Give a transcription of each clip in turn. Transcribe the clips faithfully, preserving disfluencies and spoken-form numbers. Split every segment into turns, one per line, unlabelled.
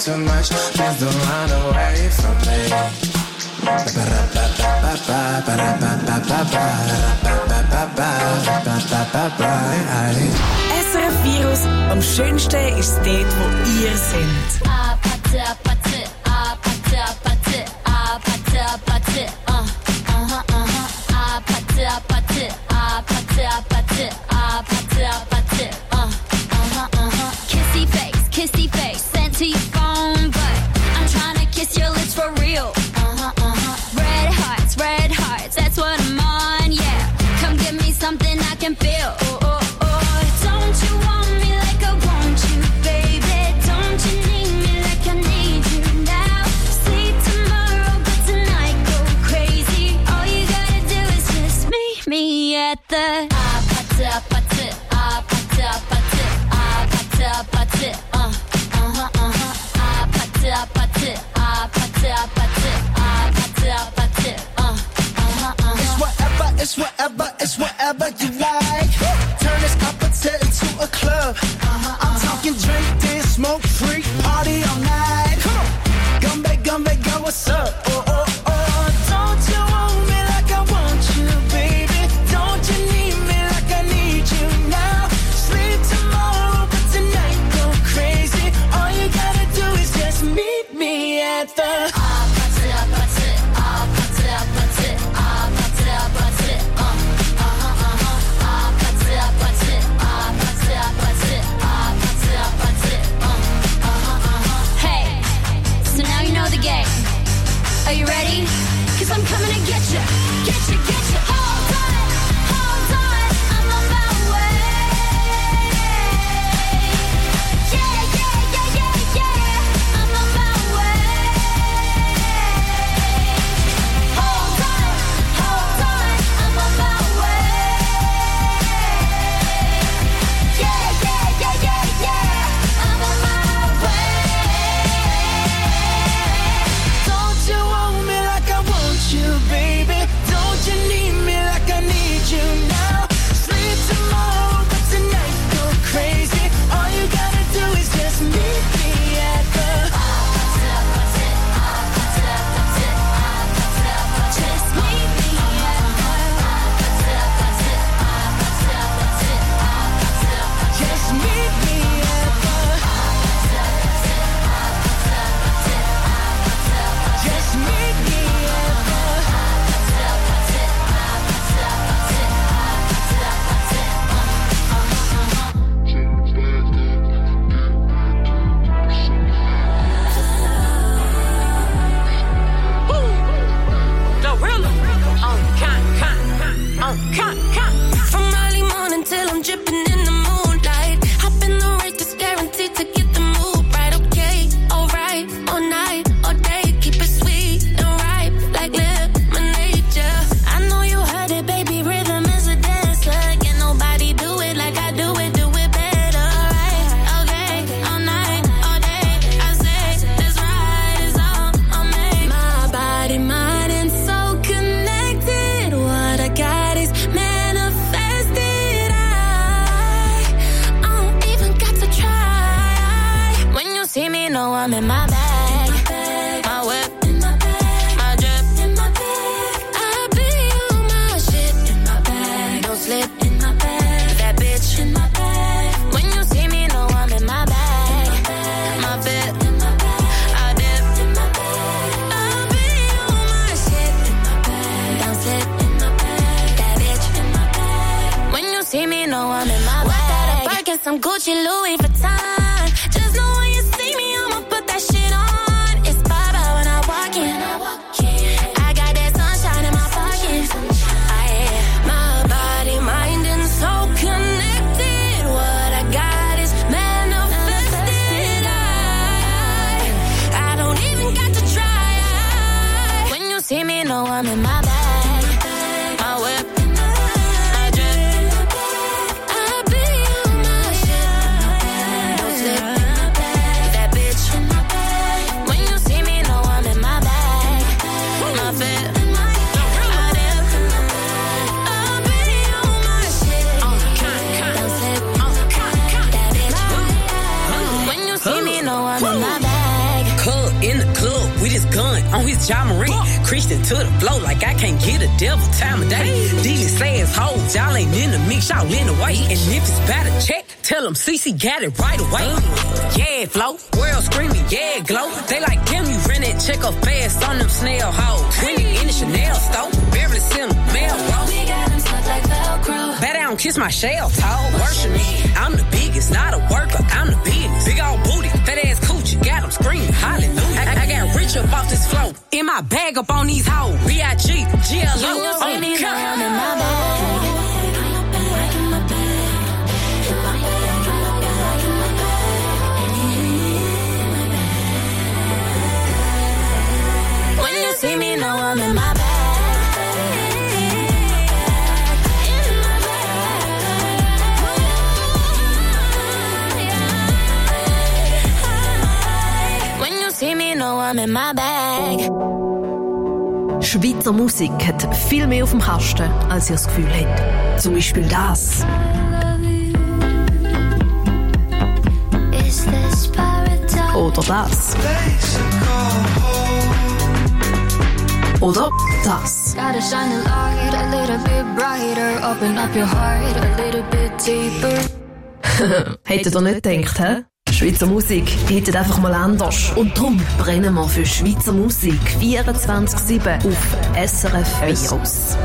too much, please don't run away from me.
S R F Virus, am schönsten ist dort, wo ihr seid.
Apate, apate, apate, apate, apate, apate, uh, uh-huh, uh-huh. Apate, apate, apate, apate, apate, apate, uh, uh-huh, uh-huh. Kissy face, kissy face, sent to your phone, but I'm trying to kiss your lips for real. Uh-huh, uh-huh. Red hearts, red hearts, that's what I'm on, yeah. Come give me something I can feel. Oh, oh, oh. Don't you want me like I want you, baby? Don't you need me like I need you now? Sleep tomorrow, but tonight go crazy. All you gotta do is just meet me at the apate, apate, apate, apate, apate, apate, uh, uh-huh, uh-huh. Apate, apate, apate, apate, apate, apate, uh, uh-huh, uh-huh.
It's whatever, it's whatever, it's whatever you like. Turn this appetite into a club. Uh-huh, I'm uh-huh. talking drink, dance, smoke, freak, party all night. Come on, Gumbe, Gumbe, girl, what's up? Oh, oh, oh, don't you want me like I want you, baby? Don't you need me like I need you now? Sleep tomorrow, but tonight go crazy. All you gotta do is just meet me at the
apate, apate, apate, apate, apate, apate, uh, uh-huh, uh-huh. Apate, apate, apate, apate, apate, apate, uh, uh-huh, uh-huh. Hey, so now you know the game. Are you ready? 'Cause I'm coming to get you, get you, get you. Hold on, hold on, I'm on my way. Yeah, yeah, yeah, yeah, yeah, I'm on my way. Hold on, hold on, I'm on my way. Yeah, yeah, yeah, yeah, yeah, I'm on my way.
Don't you want me like I want you, baby? Don't you need me like I need you now? Sleep tomorrow, but tonight go crazy. All you gotta do is just meet me at the
Just meet me at
Just meet me at the Just meet me at the
Gorilla. On con, con, on con, con. From early morning till I'm dripping in the moonlight. Hop in the race that's guaranteed to get the mood right. Okay, alright, all night, all day. Keep it sweet and ripe like lemonade, yeah. I know you heard it, baby. Rhythm is a dancer. Can nobody do it like I do it. Do it better, right? Okay, all night, all day. I say this ride is all on me. My body, mind, and soul connected. What I got is manifested. I, I don't even got to try. When you see me, know I'm in my bag. My whip, my drip, I be on my shit. Don't slip, that bitch. When you see me, know I'm in my bag. My fit, I dip. I be on my shit. Don't slip, that bitch. When you see me, know I'm in my bag. Birkin, some Gucci, Louis Vuitton. Just know when you see me, I'ma put that shit on. It's Baba when I walk in. I got that sunshine in my pocket. I am my body, mind, and soul connected. What I got is manifested. I, I don't even got to try. When you see me, know I'm in my bag. My whip, my drip. I be on my shit. Don't slip.
In the club with his gun on his John Marie. Christian to the flow like I can't get a devil time of day. Dealing slays hoes, y'all ain't in the mix, y'all in the way. And if it's about a check, tell them C C got it right away. Yeah, flow, world screaming, yeah, glow. They like, damn, you ran that check up fast on them snail hoes. When you in the Chanel store, barely send them mail roll.
We got them stuck like Velcro.
Bet I don't kiss my shell, tall, worship me. I'm the biggest, not a worker, I'm the biggest. Big old booty, fat ass coochie, got them screaming, hallelujah. I, I got rich up off this flow, in my bag up on these hoes. B I G, G L O, on the cut.
I'm in my bag. When you see me, know I'm in my bag. See me, know I'm in my bag.
Schweizer Musik hat viel mehr auf dem Kasten, als ihr das Gefühl habt. Zum Beispiel das. Oder das. Oder das.
Gotta shine a light a little bit brighter. Open up your heart a little bit deeper.
Hättet ihr nicht gedacht, hä? Schweizer Musik hittet einfach mal anders. Und darum brennen wir für Schweizer Musik vierundzwanzig sieben auf S R F Virus.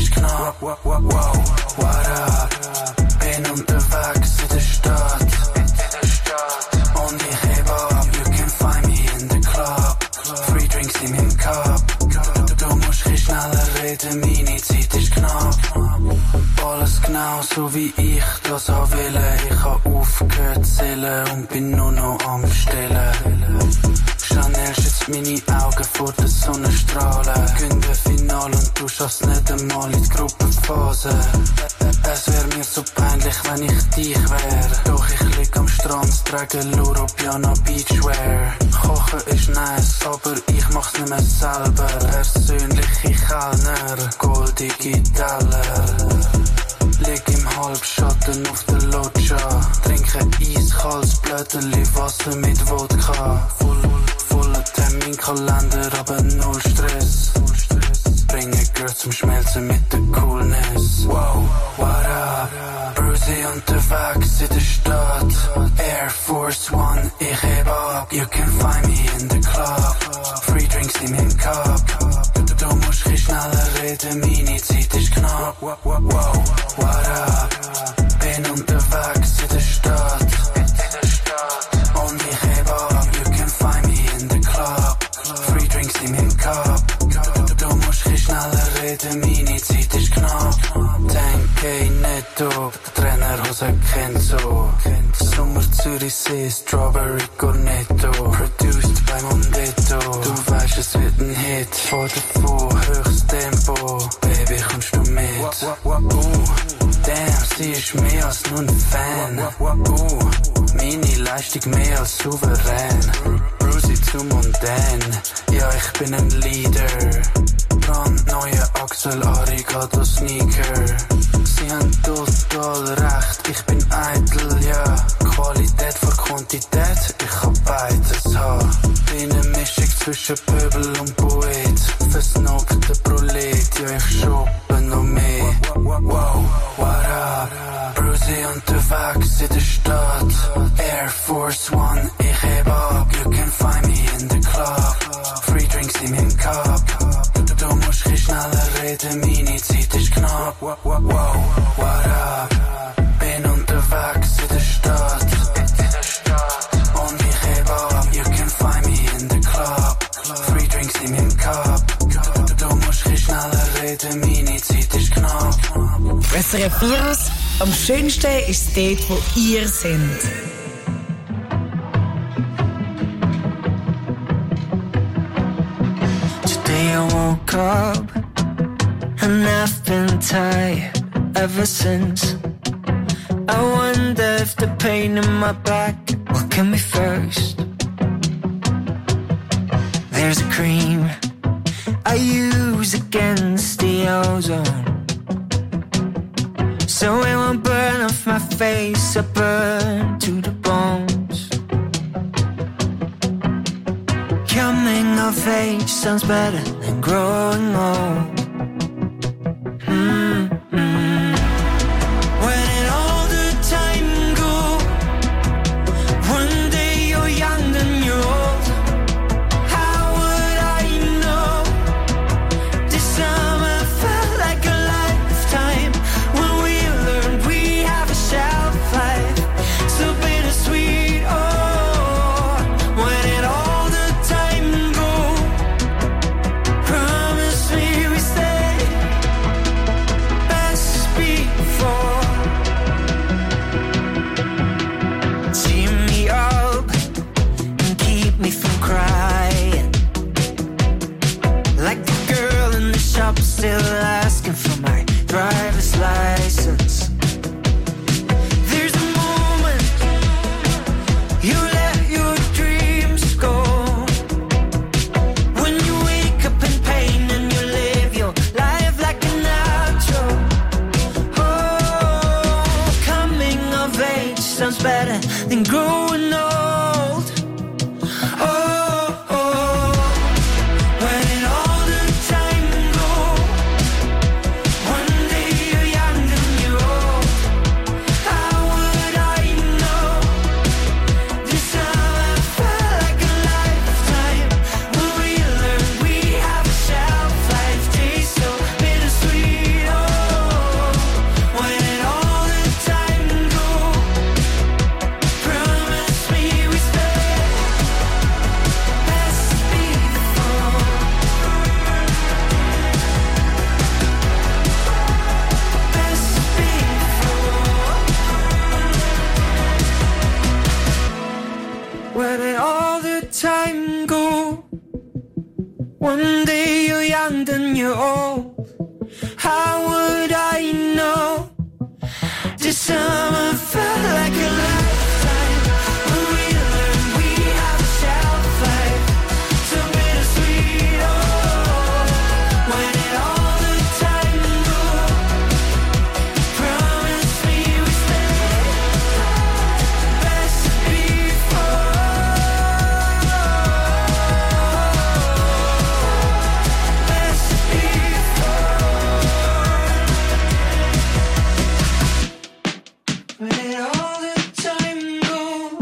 Wow, wow, what up? Bin unterwegs in der Stadt. alles genau so wie ich das auch will. Ich hab aufgehört zu zählen und bin nur noch am Bestellen. Chanel schützt meine Augen vor der Sonnenstrahlen. Günde Final und du schaffst nicht einmal in die Gruppenphase. Es wär mir so peinlich, wenn ich dich wär. Doch ich lieg am Strand, trage Loro Piano Beachwear. Kochen ist nice, aber ich mach's nicht mehr selber. Persönliche Kellner, goldige Teller. Leg im Halbschatten auf der Loggia. Trinke eiskaltes Blödeli Wasser mit Wodka. Voll, voller Terminkalender, aber null Stress. Bringe Girls zum Schmelzen mit der Coolness. Wow, what up? Brucey unterwegs in der Stadt. Air Force One, ich heb ab. You can find me in the club. Free drinks in meinem Cup. Du, du musst ein schneller reden, meine Zeit ist knapp. Wow, what up? Bin unterwegs in der Stadt. Und ich heb ab. You can find me in the club. Free drinks in meinem Cup. Du musst ein schneller reden, meine Zeit ist knapp. zehn K netto, Trainerhose kennt so. Sommer Zürichsee, Strawberry Cornetto. Produced bei Mondetto. Du weißt, es wird ein Hit. Vor davon, höchstes Tempo. Baby, kommst du mit? Uh, damn, sie ist mehr als nur ein Fan. Uh, meine Leistung mehr als souverän. Brucey zu Mondan, ja, ich bin ein Leader. Brandneue Axel Arigato Sneaker. Sie haben total recht, ich bin eitel, ja. Qualität vor Quantität, ich kann beides haben. Bin eine Mischung zwischen Pöbel und Poet. Versnobter Prolet, ja, ich shoppe noch mehr. Wow, what up? Brucey unterwegs in der Stadt. Air Force One, ich heb ab. You can find me in the club. Free drinks in meinem Cup. Du musst ein schneller reden, meine Zeit ist knapp. Wow, what up? Bin unterwegs in der Stadt. Und ich heb ab. You can find me in the club. Free drinks in meinem Cup. Du musst ein schneller reden, meine Zeit ist knapp.
S R F Virus, am schönsten ist es dort, wo ihr seid.
Today I woke up and I've been tired ever since. I wonder if the pain in my back will kill me first. There's a cream I use against the ozone, so it won't burn off my face. I burn to the bones. Coming of age sounds better than growing old. Mm-hmm. Where did all the time go? One day you're young and you're old. How would I know? This summer felt like a lifetime. When we learned we have a shelf life, so bittersweet. Oh, where did all the time go? Promise me we stay best before. Cheer me up and keep me from crying, like the girl in the shop still asking for my driver's license. There's a moment you let your dreams go, when you wake up in pain and you live your life like an outro. Oh, coming of age sounds better than growing old. Oh, oh, where did all the time go? One day you're young and you're old. How would I know? This summer felt like a lifetime. When we learned we have a shelf life, taste so bittersweet. Oh, where did all the time go? Promise One day you're young, then you're old. How would I know? This summer felt like a lifetime. When we learned we have a shelf life. So bittersweet, oh. When it all the time go. Promise me we stay. Best before. Best before. When it all the time go.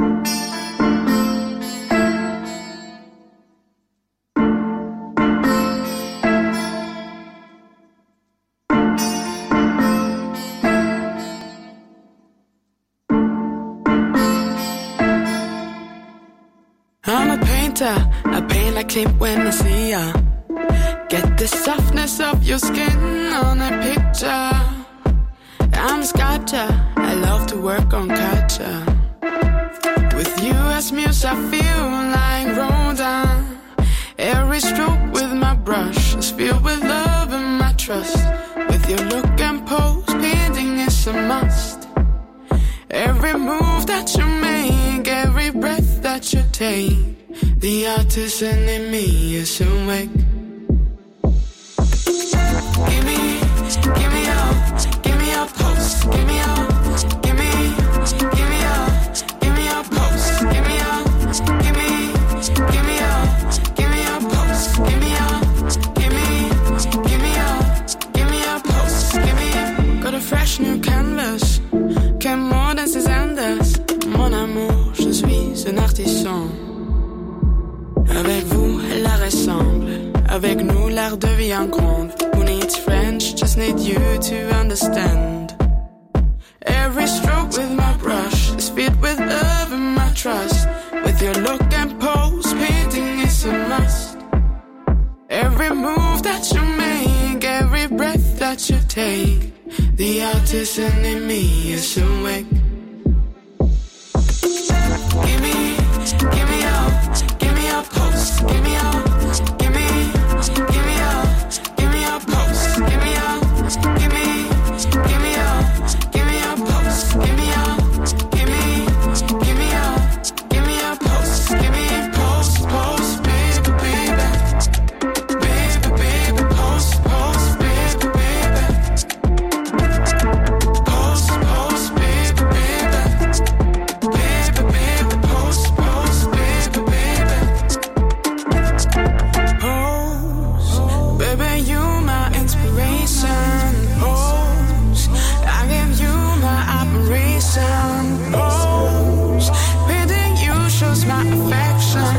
I'm a painter, I paint like Clint when I see ya. Get the softness of your skin on a picture. I'm a sculptor, I love to work on culture. With you as muse I feel like Rodin. Every stroke with my brush is filled with love and my trust. With your look and pose, painting is a must. Every move that you make, every breath that you take, the artisan in me is awake. Give me, give me your, give me your pulse. Give me your, give me, give me your, give me your pulse. Give me your, give me, give me your, give me your pulse. Give me your, give me, give me your, give me your pulse. Give me, got a fresh new canvas. Qu'un mot dans ses Andes. Mon amour, je suis un artisan. Avec vous, elle ressemble. Avec nous, l'art devient grande. Who needs French? Just need you to understand. Every stroke with my brush is filled with love and my trust. With your look and pose, painting is a must. Every move that you make, every breath that you take, the artisan in me is awake. Give me, give me your, give me your pulse. Give me your, give me, give me your, give me your pulse. Give me your, give me, give me your, give me your pulse. Give me your, give me, give me your, give me your pulse. Give me pulse, pulse, baby, baby, baby, baby, pulse, pulse, baby, baby, pulse, pulse, baby, baby, baby, baby, pulse, pulse, baby, baby, pulse, baby, you my inspiration. Pulse, I give you my operation. Pulse, painting you shows my affection.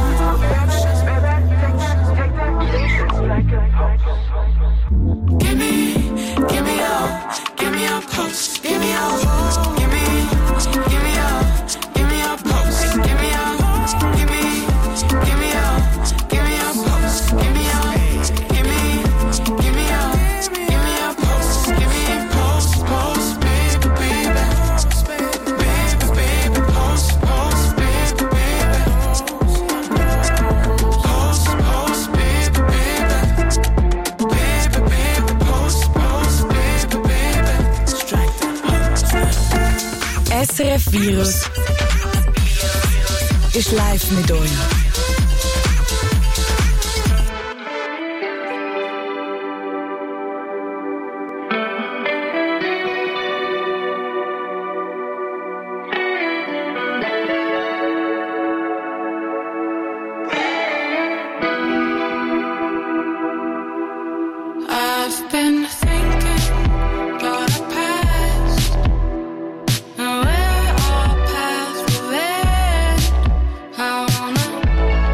Give me, give me your, give me your pulse. Give me your, give me, give me your, give me your pulse. Give me your, give me, give me your, give me your pulse. Give me your, give me, give me your, give me your pulse. Give me pulse, pulse, baby, baby, baby, baby, pulse, pulse, baby, baby, pulse, pulse, baby, baby, baby, baby, pulse, pulse, baby, baby. Strike that pulse.
S R F Virus ist live mit euch.
I've been thinking about our past and where our paths will end. I wanna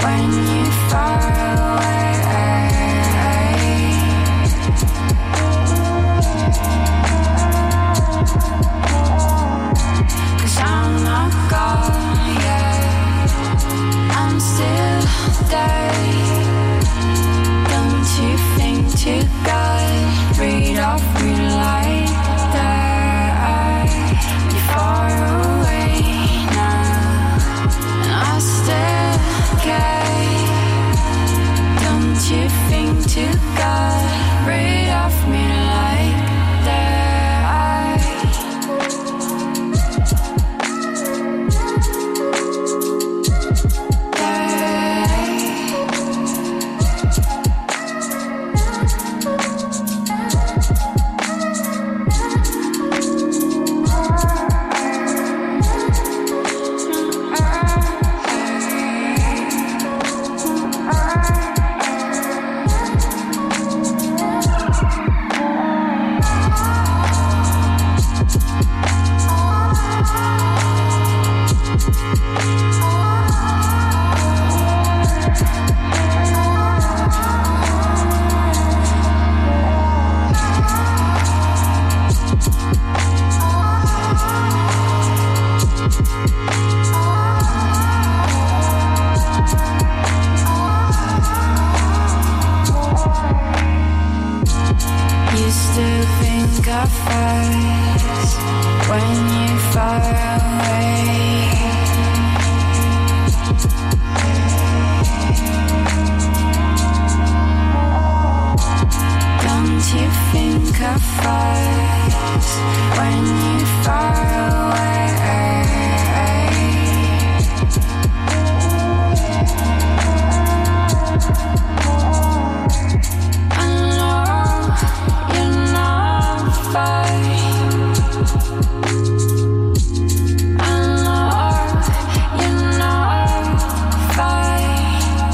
when you're far away. 'Cause I'm not gone yet, I'm still there. Don't you think to God, read off me like that? You're far away now, and I still care. Don't you think to God, read off me like that? You still think of us when you're far away. Don't you think of us when you're far away? I know you're not fine. I know you're not fine.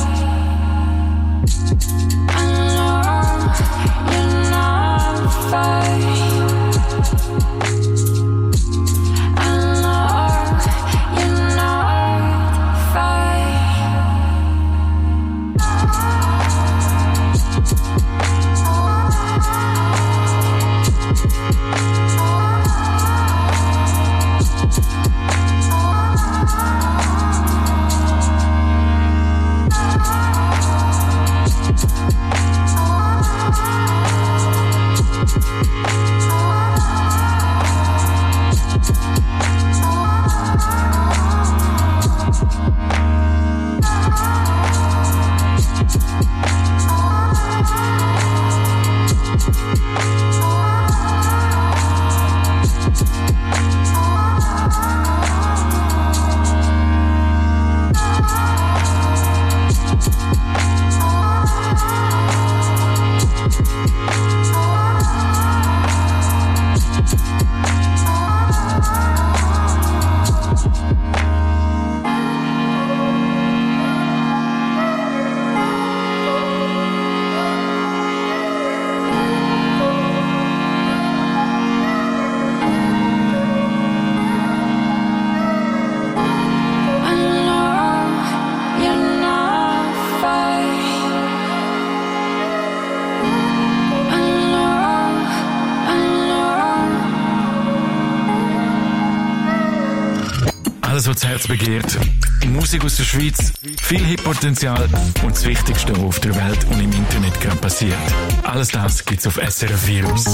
I know you're not fine. I know you're not fine.
Alles, was das Herz begehrt. Musik aus der Schweiz, viel Hip-Potenzial und das Wichtigste, was auf der Welt und im Internet gerade passiert. Alles das gibt's auf S R F Virus.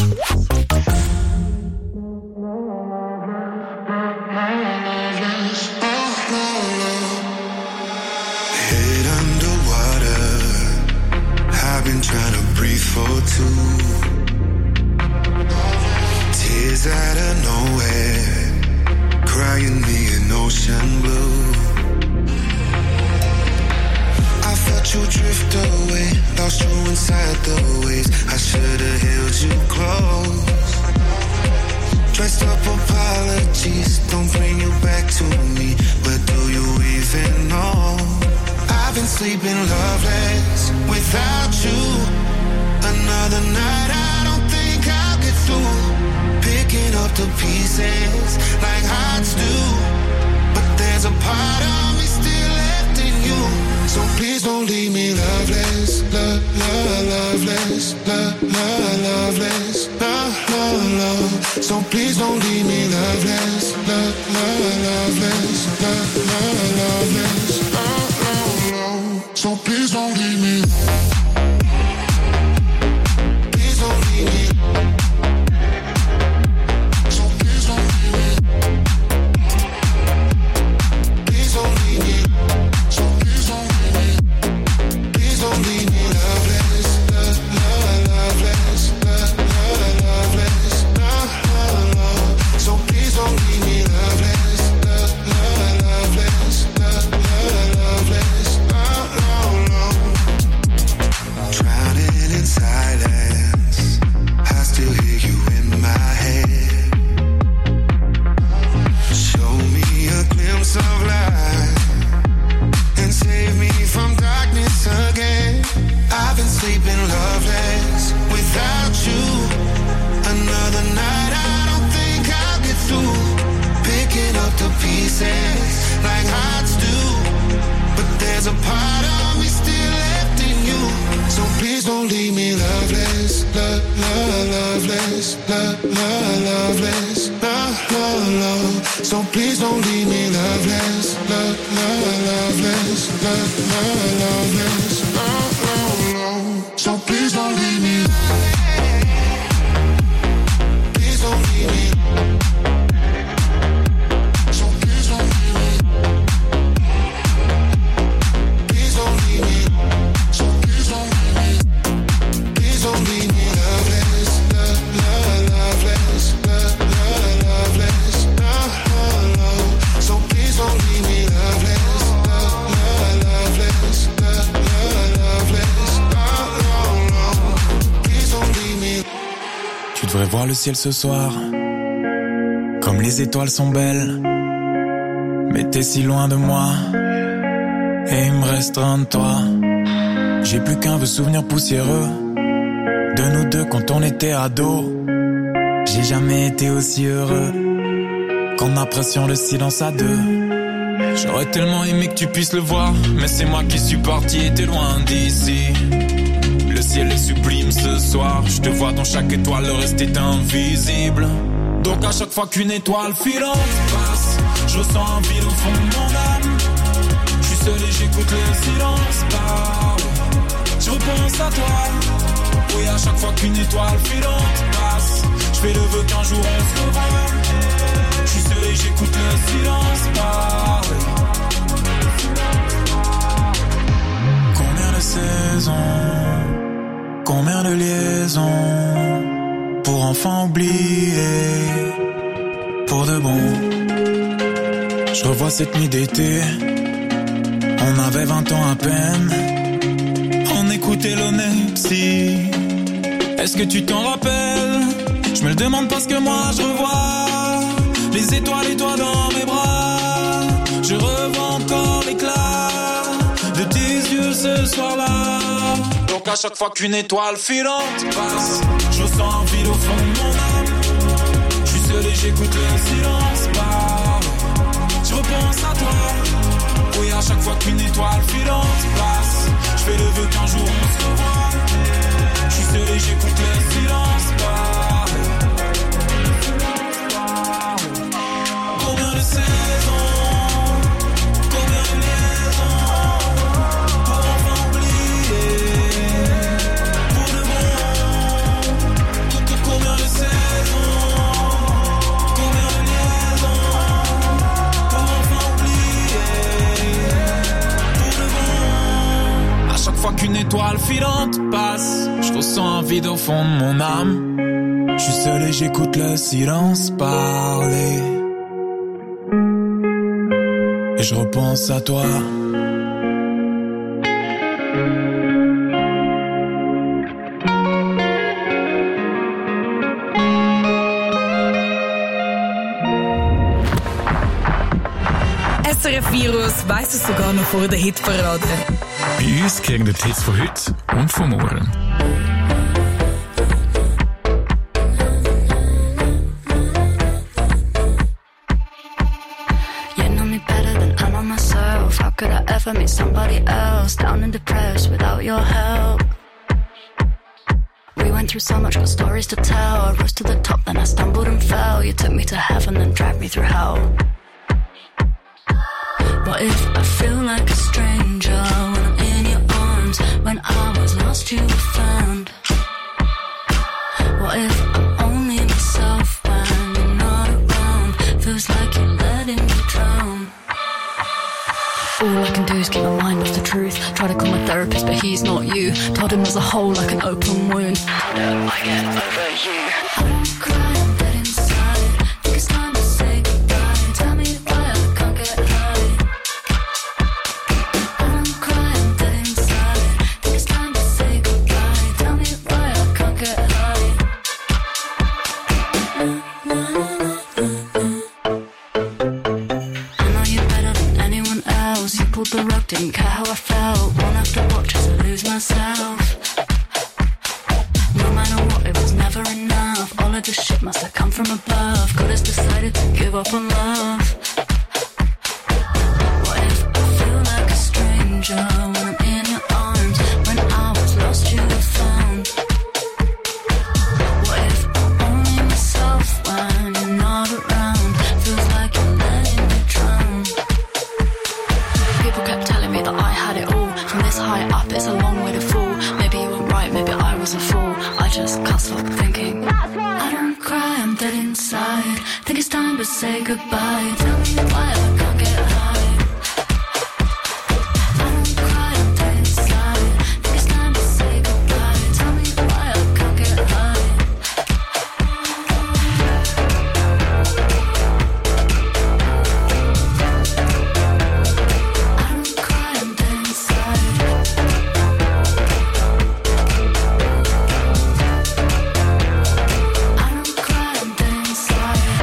Head underwater, I've been trying to breathe for two. Tears out of nowhere, crying me an ocean blue. I felt you drift away, lost you inside the waves. I should've held you close. Dressed up apologies don't bring you back to me, but do you even know? I've been sleeping loveless without you. Another night I don't think I'll get through. Picking up the pieces like hearts do, but there's a part of me still left in you. So please don't leave me loveless, love, love, loveless, love, love, loveless, love, love, love. So please don't leave me loveless, love, love, loveless, love, love, loveless, love, love, love. So please don't leave me. Please don't leave me. So please don't leave me. Please don't leave me. So please don't leave me. Please don't leave me loveless, love, love, loveless, love, love, loveless, love, love, love. So please don't leave me loveless, love, love, loveless, love, love, loveless, love, love, love. Drowning in silence, I still hear you in my head. Show me a glimpse of light and save me from darkness again. I've been sleeping loveless without you. Another night I don't think I'll get through. Picking up the pieces like hearts do. But there's a part of me still left in you. So please don't leave me loveless, love, love, loveless, love, love, loveless, love, love, love. So please don't leave me loveless, love, love, loveless, love, love, loveless, love, love, love. So please don't leave me. Please don't leave me. So please don't leave me. Please don't leave me. So please don't leave me. Please don't leave me loveless, love, love, loveless, love, love, loveless, love, love, love. So please don't leave me loveless, love, love, loveless, love, love, loveless, love, love, love. Please don't leave me.
Tu devrais voir le ciel ce soir, comme les étoiles sont belles. Mais t'es si loin de moi, et il me reste rien de toi. J'ai plus qu'un vieux souvenir poussiéreux de nous deux quand on était ados. J'ai jamais été aussi heureux qu'en appréciant le silence à deux. J'aurais tellement aimé que tu puisses le voir, mais c'est moi qui suis parti et t'es loin d'ici. Le ciel est sublime ce soir, je te vois dans chaque étoile, le reste est invisible. Donc à chaque fois qu'une étoile filante passe, je ressens un vide au fond de mon âme. Je suis seul et j'écoute le silence parle. Je repense à toi. Oui, à chaque fois qu'une étoile filante passe, je fais le vœu qu'un jour on se revoit. Je suis seul et j'écoute le silence parle. Combien de saisons, combien de liaisons pour enfin oublier pour de bon. Je revois cette nuit d'été, on avait vingt ans à peine. On écoutait l'Onepsy. Est-ce que tu t'en rappelles? Je me le demande parce que moi je revois les étoiles et toi dans mes bras. Je revois encore l'éclat de tes yeux ce soir-là. Donc à chaque fois qu'une étoile filante passe, je ressens un vide au fond de mon âme. Je suis seul et j'écoute le silence parle. Je repense à toi. Oui, à chaque fois qu'une étoile filante passe, je fais le vœu qu'un jour on se revoit. Je suis seul et j'écoute le silence parle. Combien de saisons, combien de liaisons pour enfin oublier pour de bon. Combien de saisons, combien de liaisons pour enfin oublier pour de bon. À chaque fois qu'une étoile filante passe, je ressens un vide au fond de mon âme. Je suis seul et j'écoute le silence parler. Et je repense à toi.
S R F Virus weiss es sogar noch vor der Hitparade.
Bei uns kriegen die Hits von heute und von morgen.
You know me better than I know myself. How could I ever ever meet somebody else, down and depressed without your help. We went through so much, got stories to tell. I rose to the top, then I stumbled and fell. You took me to heaven, then dragged me through hell. What if I feel like a stranger when I'm in your arms? When I was lost, you were found. What if I'm only myself when you're not around? Feels like you're letting me drown. All I can do is keep my mind off the truth. Try to call my therapist, but he's not you. Told him there's a hole like an open wound. How do I get over you? I don't cry, I'm dead inside. Think it's time to say goodbye. Tell me why I can't get high. I don't cry, I'm dead inside. Think it's time to say goodbye. Tell me why I can't get high. I know you better than anyone else. You pulled the rug, didn't care how I felt. Won't have to watch as I lose myself. No matter what, it was never enough. All of this shit must have come from above. God has decided to give up on love. What if I feel like a stranger when I'm in your arms? When I was lost, you were found. What if I'm only myself when you're not around? Feels like you're letting me drown. People kept telling me that I had it all. From this high up, it's a long way to fall. Maybe you were right, maybe I was a fool. I just can't stop thinking. I don't cry, I'm dead inside. Think it's time to say goodbye. Tell me why I can't get high. I don't cry, I'm dead inside. Think it's time to say goodbye. Tell me why I can't get high. I don't cry, I'm dead inside. I don't cry, I'm dead inside.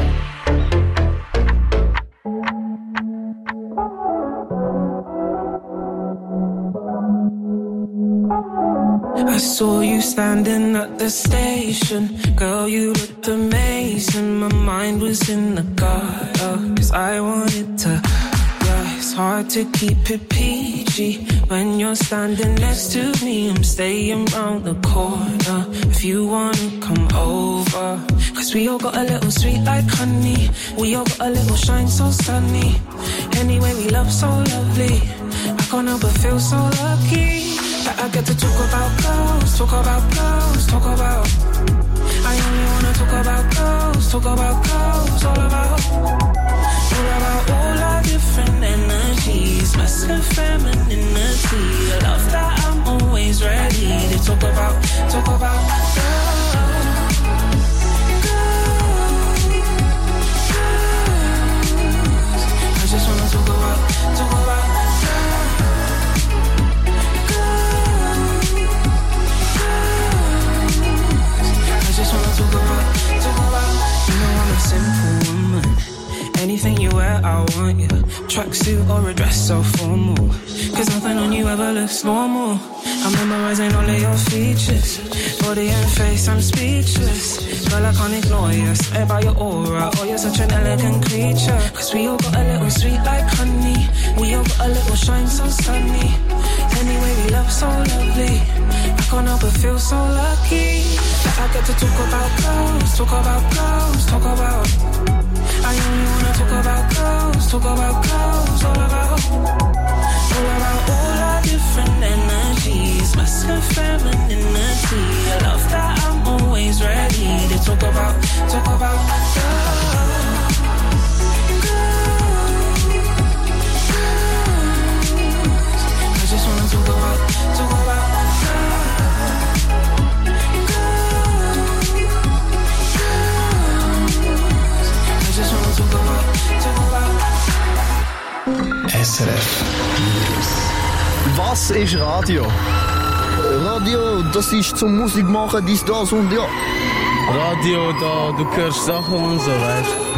I saw you standing at the station. Girl, you looked amazing. My mind was in the gutter, cause I wanted to. Yeah, it's hard to keep it P G when you're standing next to me. I'm staying round the corner if you wanna come over. Cause we all got a little sweet like honey. We all got a little shine so sunny. Anyway, we love so lovely. I can't help but feel so lucky that I get to talk about girls, talk about girls, talk about. I only wanna talk about girls, talk about girls, all about. All about all our different energies, masculine, femininity. A love that I'm always ready to talk about, talk about girls. Girls. I just wanna talk about, talk about. Just wanna talk about, talk about. You know I'm a simple woman. Anything you wear, I want you. Tracksuit or a dress so formal. Cause nothing on you ever looks normal. I'm memorizing all of your features. Body and face, I'm speechless. Girl, I can't ignore you. Say about your aura. Oh, you're such an elegant creature. Cause we all got a little sweet like honey. We all got a little shine so sunny. Anyway, we love so lovely. I can't help but feel so lucky that I get to talk about girls, talk about girls, talk about. I only wanna talk about girls, talk about girls, all about. All about all our different energies, masculine, femininity. A love that I'm always ready to talk about, talk about girls. I just wanna talk about, talk about
S R F News. Was ist Radio?
Radio, das ist zum Musik machen, dies, das und ja.
Radio, da, du hörst Sachen und so, weißt du.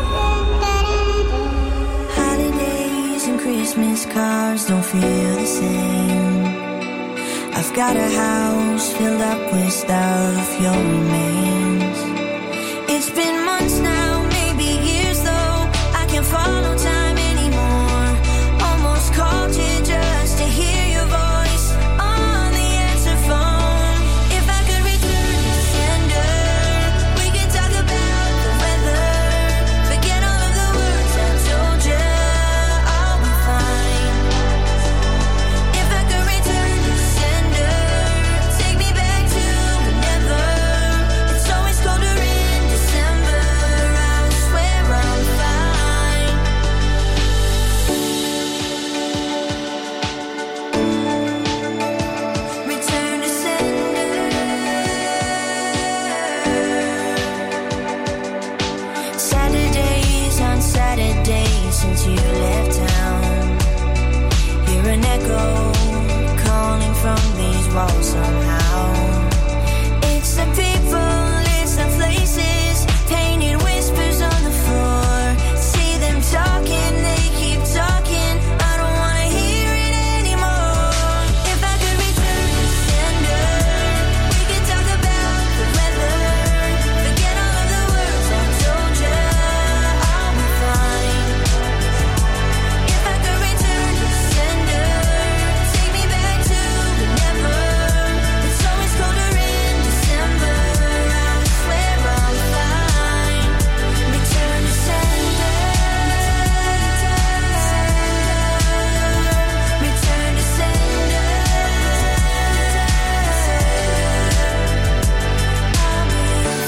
Holidays and Christmas cards don't feel the same. I've got a house filled up with stuff, your remains. It's been months now, maybe years though. I can't follow time anymore. Almost called you just fall somehow. It's the people, it's the places, painted whispers on the floor. See them talking, they keep talking. I don't wanna hear it anymore. If I could return to sender, we could talk about the weather. Forget all of the words I told you, I'll be fine. If I could return to sender, take me back to whenever. It's always colder in December, I swear I'm fine. Return to sender. Return to sender. I'll be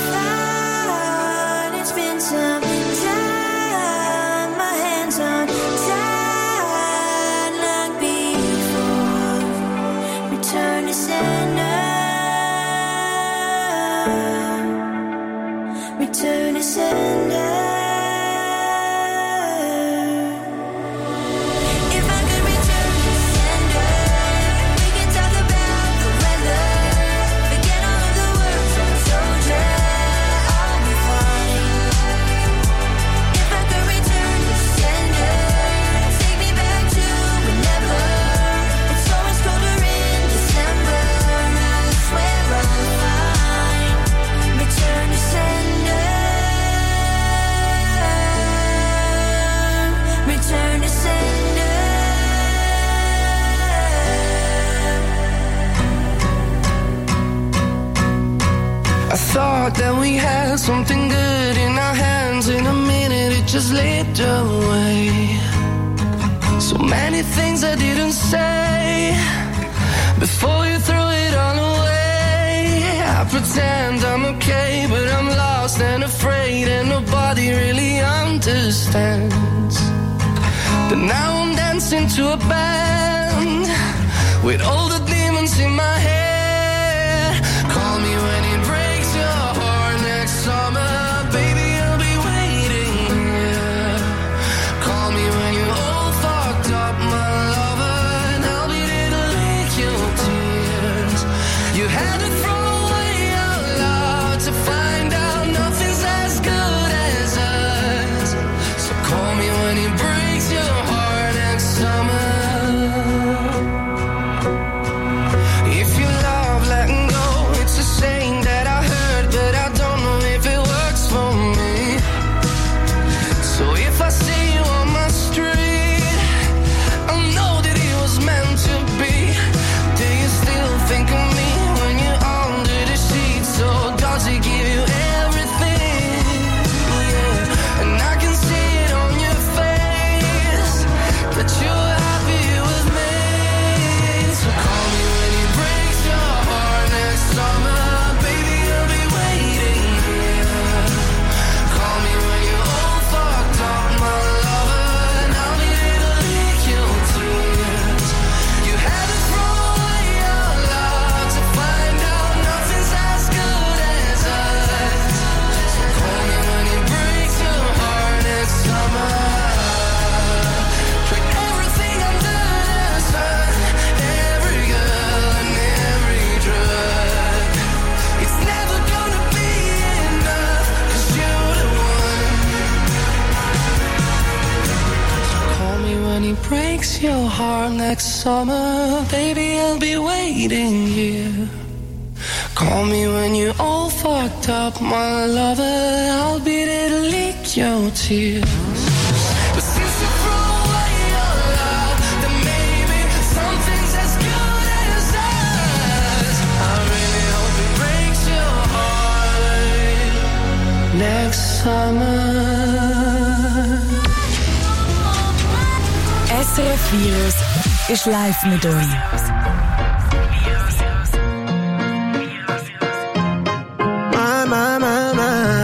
fine. It's been some time. My hands are tied like before. Return to sender. Return to sender. If I could return to sender, we can talk about the weather. Forget all of the words I told you, I'll be fine. If I could return to sender, take me back to whenever. It's always colder in December, I swear I'm fine. Return to sender. Return to sender.
I thought that we had something good in our hands. In a minute it just slipped away. So many things I didn't say before you threw it all away. I pretend I'm okay, but I'm lost and afraid, and nobody really understands. But now I'm dancing to a band with all the demons in my head. Call me when it breaks your heart next summer, baby, I'll be waiting here. Call me when you're all fucked up, my lover, and I'll be there to lick your tears. You had to throw away your love to find out nothing's as good as us. So call me when it breaks your heart next summer. If you love letting go, it's a saying that I heard, but I don't know if it works for me. So if I see you on my street, I know that it was meant to be. Do you still think of me when you're under the sheets? Or does it give you everything? Yeah. And I can see it on your face that you're happy with me. So call me when it breaks your heart next summer, baby, I'll be waiting here. Call me when you're all fucked up, my lover, and I'll be there to lick your tears. You had to throw away your love to find out nothing's as good as us. So call me when it breaks your heart next summer. Trick everything under the sun, every girl and every drug. It's never gonna be enough, 'cause you're the one. Call me when he breaks your heart next summer, baby, I'll be waiting here. Call me when you're all fucked up, my lover, I'll be there to lick your tears. But since you threw away your love, then maybe something's as good as us. I really hope it breaks your heart next summer.
S R F Virus ist live mit euch.
My, my, my,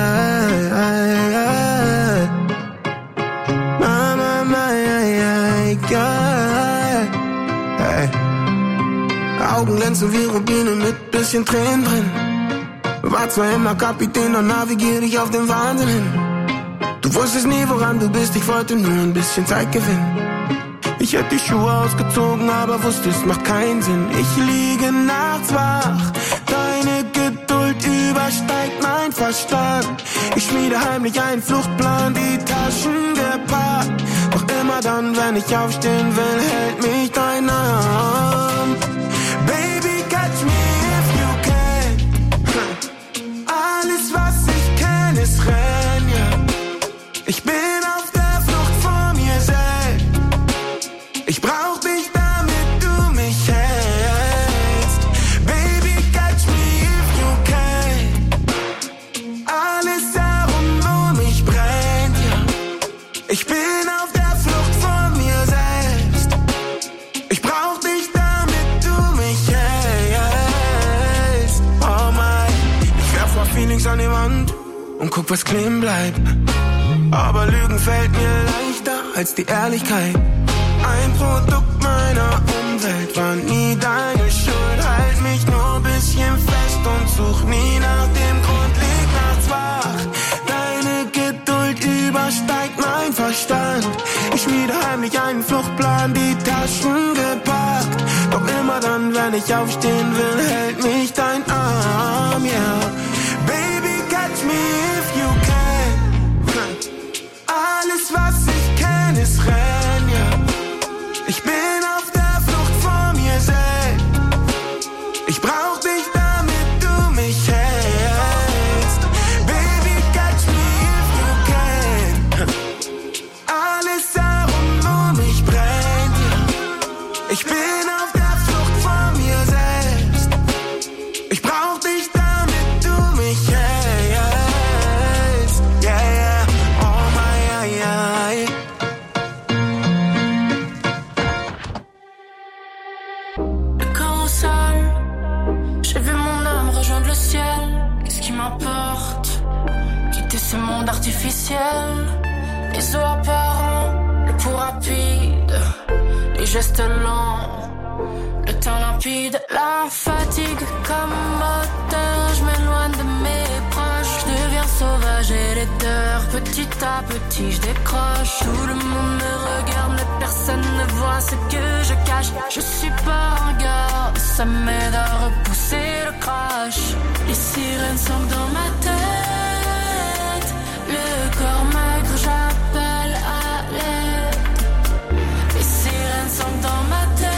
my, my, my, my, God. Hey. Augen glänzen wie Rubine mit bisschen Tränen drin. War zwar immer Kapitän, doch navigier dich auf den Wahnsinn hin. Du wusstest nie, woran du bist, ich wollte nur ein bisschen Zeit gewinnen.
Ich hätte die Schuhe ausgezogen, aber wusste, es macht keinen Sinn. Ich liege nachts wach, deine Geduld übersteigt mein Verstand. Ich schmiede heimlich einen Fluchtplan, die Taschen gepackt. Doch immer dann, wenn ich aufstehen will, hält mich dein Arm. Baby, catch me if you can. Alles, was ich kenn, ist Rennen, ja. Ich bin auf der Flucht vor mir selbst. Ich brauch dich, damit du mich hältst. Baby, catch me if you can. Alles herum um mich brennt, ja. Ich bin auf der Flucht vor mir selbst. Ich brauch dich, damit du mich hältst. Oh mein, ich werf mal Phoenix an die Wand und guck, was kleben bleibt. Aber Lügen fällt mir leichter als die Ehrlichkeit. Ein Produkt meiner Umwelt, war nie deine Schuld. Halt mich nur ein bisschen fest und such nie nach dem Grund. Leg nachts wach, deine Geduld übersteigt mein Verstand. Ich schmiede heimlich einen Fluchtplan, die Taschen gepackt. Doch immer dann, wenn ich aufstehen will, hält mich dein Arm, yeah. Baby, catch me if you can. Alles, was ich kenn, ist Rennen, ja. Ich bin auf der Flucht vor mir selbst. Ich brauch dich, damit du mich hältst. Baby, catch me if you can. Alles herum um mich brennt, ja. Ich bin auf der Flucht vor mir selbst. Ich brauch dich, damit du mich hältst. Yeah, yeah, oh my, yeah, yeah.
J'ai vu mon âme rejoindre le ciel. Qu'est-ce qui m'importe? Quitter ce monde artificiel. Les eaux apparents, le pouls rapide, les gestes lents, le temps limpide. La fatigue comme moteur, je m'éloigne de mes proches. Je deviens sauvage et laideur. Petit à petit je décroche. Tout le monde me regarde mais personne ne voit ce que je cache. Je suis pas un gars, ça m'aide à repousser le crash. Les sirènes sont dans ma tête. Le corps maigre, j'appelle à l'aide. Les sirènes sont dans ma tête.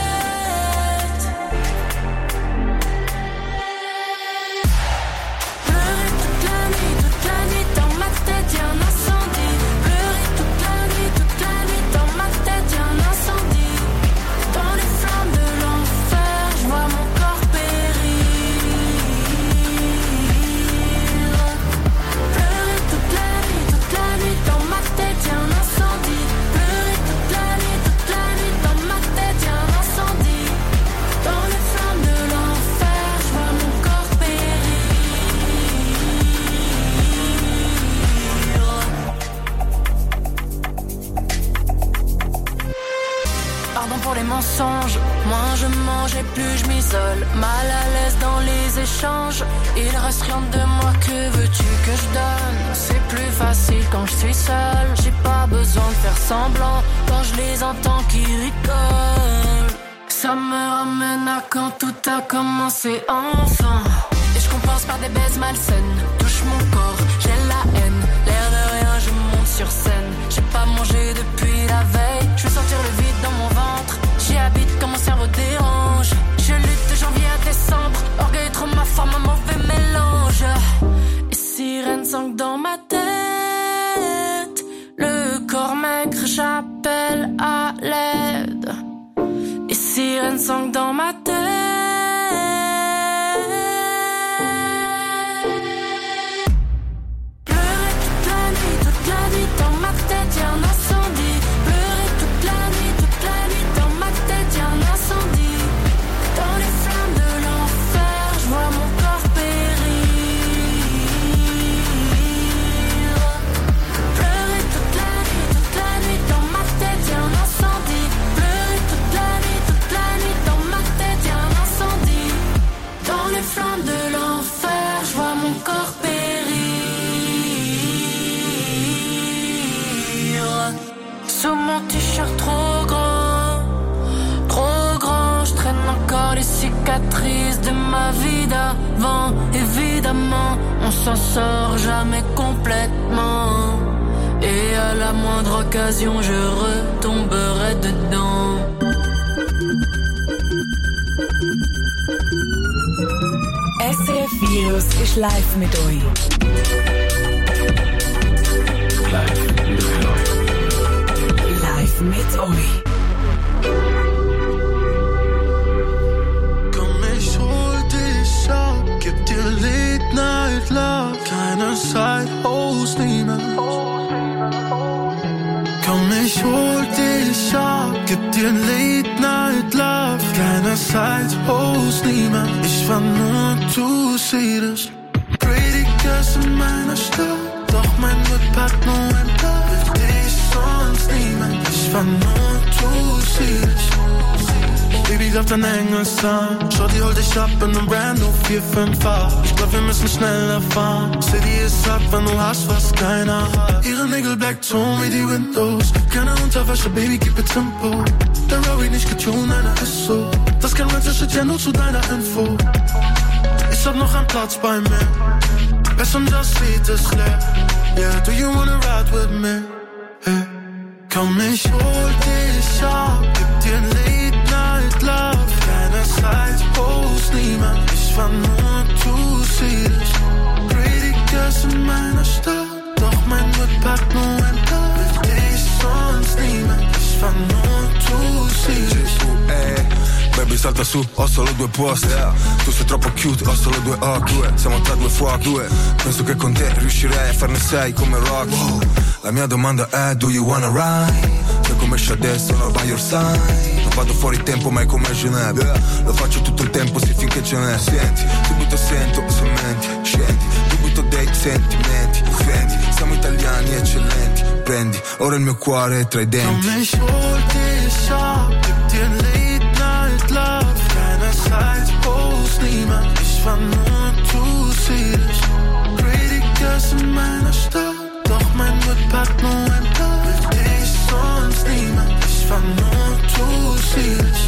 Pleurer toute la nuit, toute la nuit dans ma tête, y'a un incendie. Pleurer toute la nuit, toute la nuit dans ma tête, y'a un incendie. Dans les flammes de l'enfer, je vois mon corps périr. Pleurer toute la nuit, toute la nuit dans ma tête, y'a un incendie. Pleurer toute la nuit, toute la nuit dans ma tête, y'a un incendie. Dans les flammes de l'enfer, je vois mon corps périr. Pardon pour les mensonges, moins je mange et plus je m'isole. Mal à l'aise dans les échanges, il reste rien de moi, que veux-tu que je donne? C'est plus facile quand je suis seule, j'ai pas besoin de faire semblant quand je les entends qui rigolent. Ça me ramène à quand tout a commencé enfin. Et je compense par des baises malsaines, touche mon corps, j'ai la haine. L'air de rien, je monte sur scène. J'ai pas mangé depuis la veille, je veux sentir le vide dans mon ventre. J'y habite quand mon cerveau dérange. Je lutte de janvier à décembre, orgueil trop ma forme, un mauvais mélange. Et sirène sangle dans ma tête. Le corps maigre, j'appelle à l'aide. Et sirène sangle dans ma tête. Pleurer toute la nuit, toute la nuit dans ma tête, y'a un incendie. Pleurer toute la nuit, toute la nuit dans ma tête, y'a un incendie. Dans les flammes de l'enfer, je vois mon corps périr. Pleurer toute la nuit, toute la nuit dans ma tête, y'a un incendie. Pleurer toute la nuit, toute la nuit dans ma tête, y'a un incendie. Dans les flammes de l'enfer, je vois mon corps périr. Sous mon t-shirt trop grand, les cicatrices de ma vie d'avant. Évidemment, on s'en sort jamais complètement. Et à la moindre occasion, je retomberai dedans.
S R F Virus ist live mit euch.
Live mit euch.
Live mit euch.
Komm, ich hol dich ab, gib dir Late Night Love, keine Side-Host nehmen. Komm, ich hol dich ab, gib dir Late Night Love, keine Side-Host nehmen. Ich war nur zu Cedes, Brady Girls in meiner Stadt, doch mein Whip hat nur ein Blatt, will dich sonst nehmen. Ich war nur zu Cedes. Baby, glaub dein Engelsson. Shorty, hol dich ab in nem Brand new vier fünf acht. Ich glaub, wir müssen schneller fahren. City ist ab, wenn du hast, was keiner hat. Ihre Nägel black tone wie die Windows. Keine Unterwäsche, Baby, gib mir Tempo. Der Rory nicht getuned, einer ist so. Das kann Rental Shit, ja nur zu deiner Info. Ich hab noch einen Platz bei mir. Passenger Seat ist leer. Yeah, do you wanna ride with me? Hey. Komm, ich hol dich ab, gib dir Late Night Love, keine Side-Post, niemand. Ich war nur zu Cedes, Pretty Girls in meiner Stadt, doch mein Whip hat nur ein Blatt, will dich sonst niemand. Ich war nur zu Cedes.
Baby salta su, ho solo due posti, yeah. Tu sei troppo cute, ho solo due occhi, due. Siamo tra due fuochi, due. Penso che con te riuscirei a farne sei come Rocky, wow. La mia domanda è, do you wanna ride? Se come Sade sono by your side. Non vado fuori tempo mai come Genève, yeah. Lo faccio tutto il tempo sì finché ce n'è. Senti, subito sento se menti, scendi. Dubito dei sentimenti, senti. Siamo italiani eccellenti, prendi ora il mio cuore tra i denti.
Come hol dich ab, gib dir Late Night Love, keine Side-Post, niemand. Ich war nur zu Cedes, Pretty Girls in meiner Stadt, doch mein Whip hat nur ein Blatt, will dich sonst niemand. Ich war nur zu Cedes.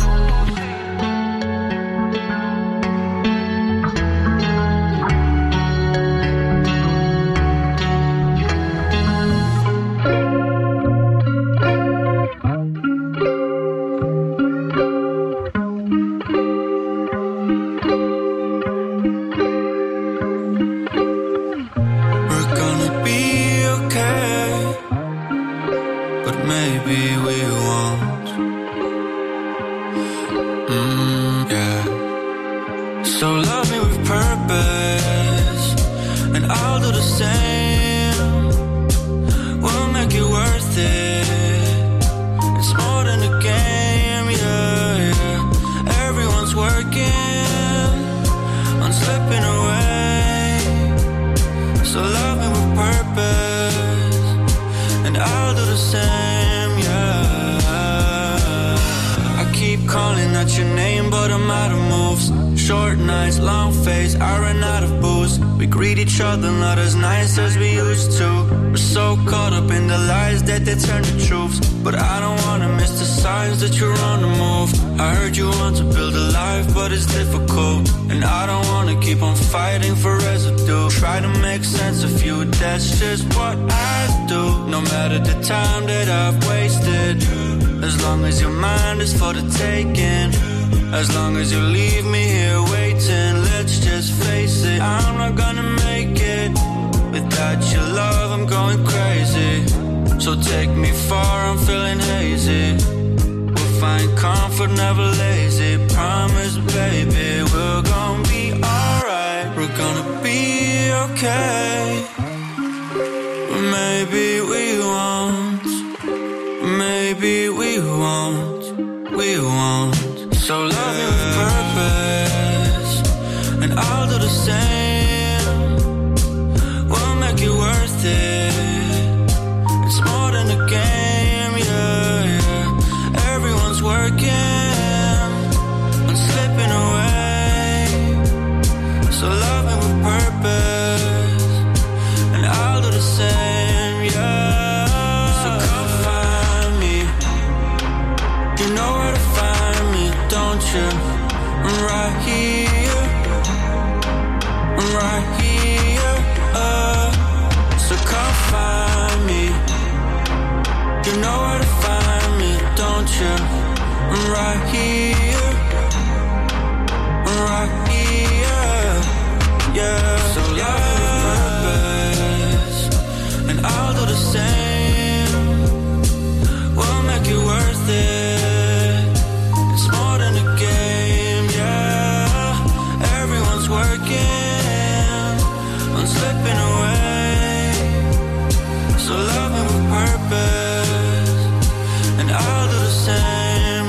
right here, uh, so come find me. You know where to find me, don't you? I'm right here, I'm right here, yeah. So love with purpose, and I'll do the same. We'll make it worth it. It's more than a game, yeah. Everyone's working on slipping away. So love me with purpose, and I'll do the same,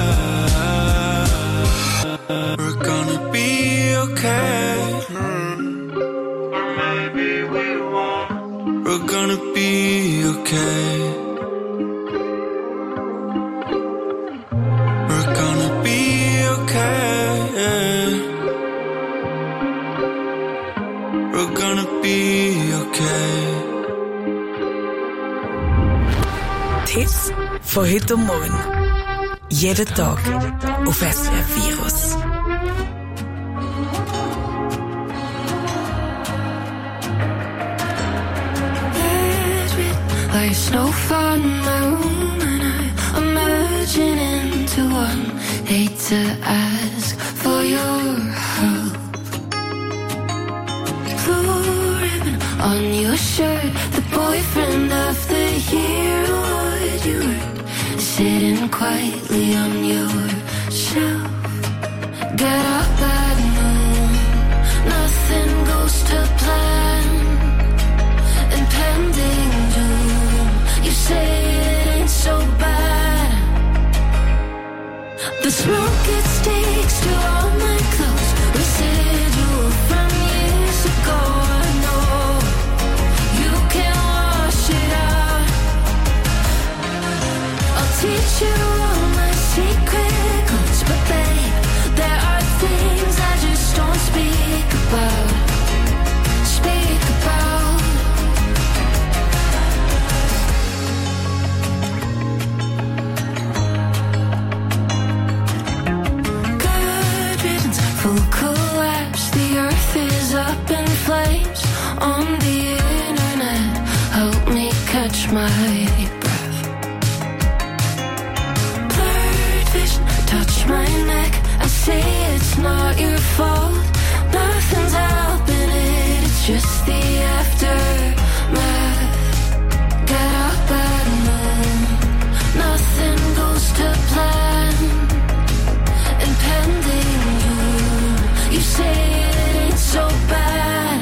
yeah. We're gonna be okay. Or maybe we won't. We're gonna be okay. We're gonna be okay. We're gonna be okay.
Tipps von heute und morgen. Jeden Tag auf S R F Virus.
Like snow on my room, and I'm merging into one. Hate to ask for your help. Blue ribbon on your shirt, the boyfriend of the year. Would you work sitting quietly on your shelf? Get up at noon, nothing goes to plan. Impending doom, you say it ain't so bad. The smoke, it sticks to all my clothes. Residual from years ago, I know. You can wash it out. I'll teach you all my secret codes. But babe, there are things I just don't speak about. Speak about. Full collapse, the earth is up in flames. On the internet, help me catch my breath. Blurred vision, touch my neck. I say it's not your fault. Nothing's helping it, it's just the aftermath. Get up at noon, nothing goes to plan. Impending doom, you say it ain't so bad.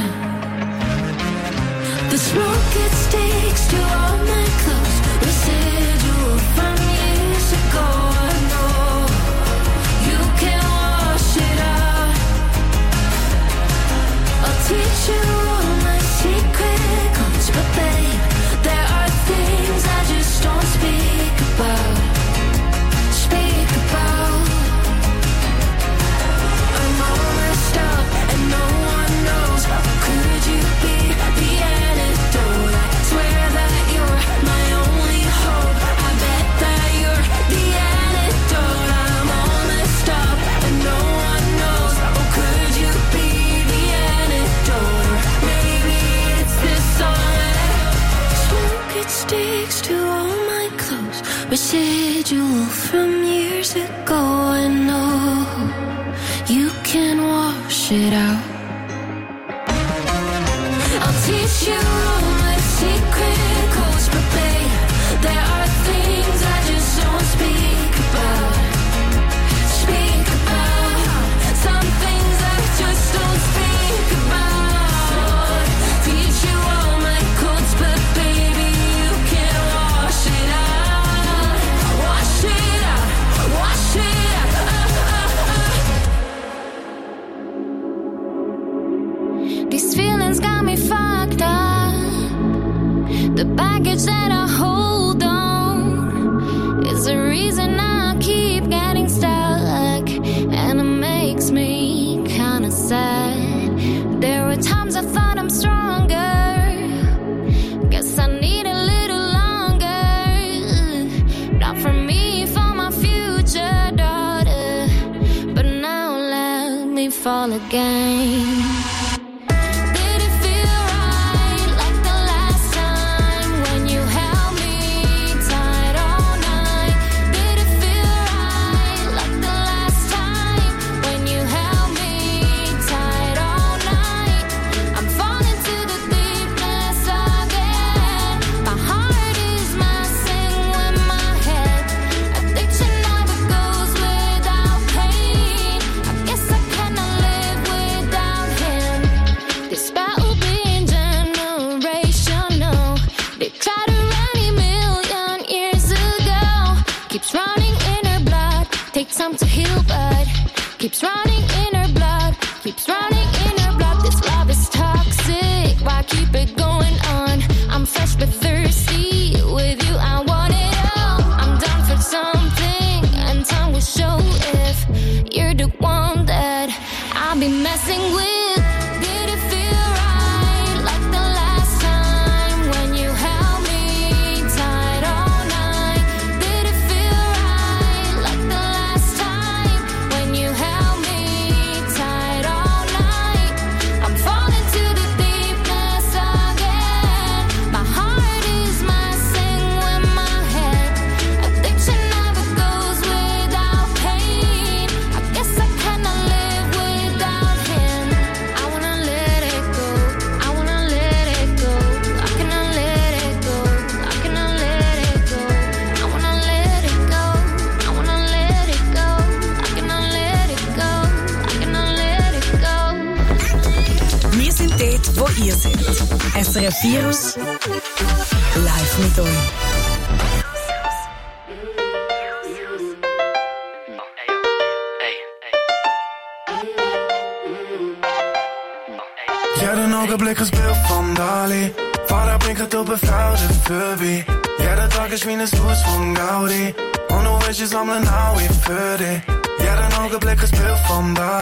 The smoke, it sticks to all my clothes. Residual from years ago, I know. You can wash it out. I'll teach you all my secret codes. But babe, there are things I just don't speak about. Speak about. I'm all messed up and no one knows. Could you be the antidote? I swear that you're my only hope. I bet that you're the antidote. I'm all messed up and no one knows. Oh, could you be the antidote? Or maybe it's this song. Smoke, it sticks to all my clothes. Residual from years ago, I know. You can wash it out. I'll teach you all my secret codes. But babe, there are things I just don't speak about. Speak about. Some things I just don't speak about. Teach you all my codes, but baby, you can wash it out. Wash it out. Wash it out. These feelings got me fucked up. The baggage that I hold on is the reason I keep getting stuck, and it makes me kinda sad. There were times I thought I'm stronger. Guess I need a little longer. Not for me, for my future daughter. But now let me fall again.
ihr seid. S R F Virus live mit euch.
Jeden Augenblick een beeld van Dali. Vader brengt het op een vrouw de Furby. Jeden Tag ist wie ein Haus von Gaudi. Und du willst es sammeln, now we für dich. Jeden Augenblick ein Bild von Dali.